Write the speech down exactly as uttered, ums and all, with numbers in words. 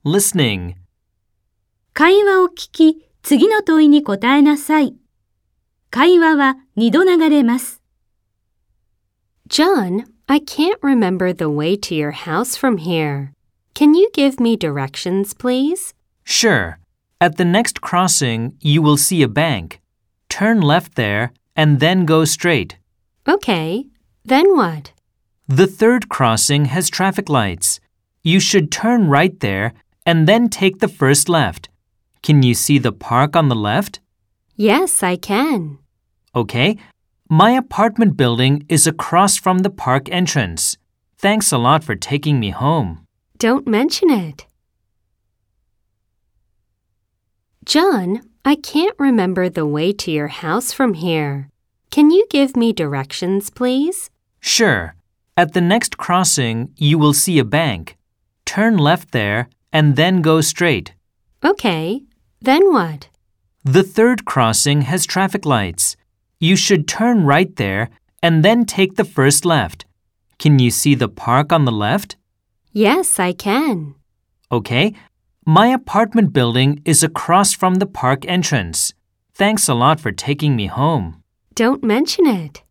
Listening. 会話を聞き、次の問いに答えなさい。会話は二度流れます。 John, I can't remember the way to your house from here. Can you give me directions, please? Sure. At the next crossing, you will see a bank. Turn left there and then go straight. Okay, then what? The third crossing has traffic lights. You should turn right there and then take the first left. Can you see the park on the left? Yes, I can. Okay. My apartment building is across from the park entrance. Thanks a lot for taking me home. Don't mention it. John, I can't remember the way to your house from here. Can you give me directions, please? Sure. At the next crossing, you will see a bank. Turn left there and then go straight. Okay, then what? The third crossing has traffic lights. You should turn right there and then take the first left. Can you see the park on the left? Yes, I can. Okay. My apartment building is across from the park entrance. Thanks a lot for taking me home. Don't mention it.